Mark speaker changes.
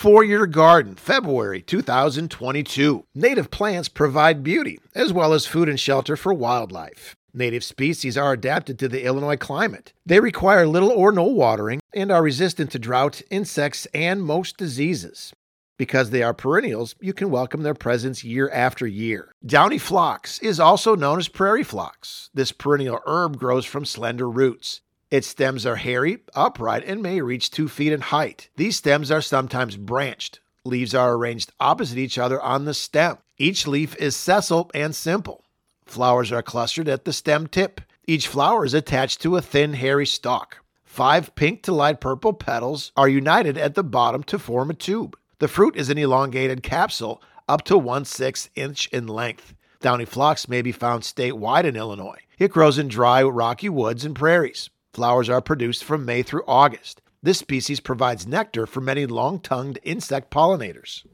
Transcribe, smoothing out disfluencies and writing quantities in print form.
Speaker 1: For Your Garden, February 2022. Native plants provide beauty, as well as food and shelter for wildlife. Native species are adapted to the Illinois climate. They require little or no watering and are resistant to drought, insects, and most diseases. Because they are perennials, you can welcome their presence year after year. Downy phlox is also known as prairie phlox. This perennial herb grows from slender roots. Its stems are hairy, upright, and may reach 2 feet in height. These stems are sometimes branched. Leaves are arranged opposite each other on the stem. Each leaf is sessile and simple. Flowers are clustered at the stem tip. Each flower is attached to a thin, hairy stalk. 5 pink to light purple petals are united at the bottom to form a tube. The fruit is an elongated capsule up to 1/6 inch in length. Downy phlox may be found statewide in Illinois. It grows in dry, rocky woods and prairies. Flowers are produced from May through August. This species provides nectar for many long-tongued insect pollinators.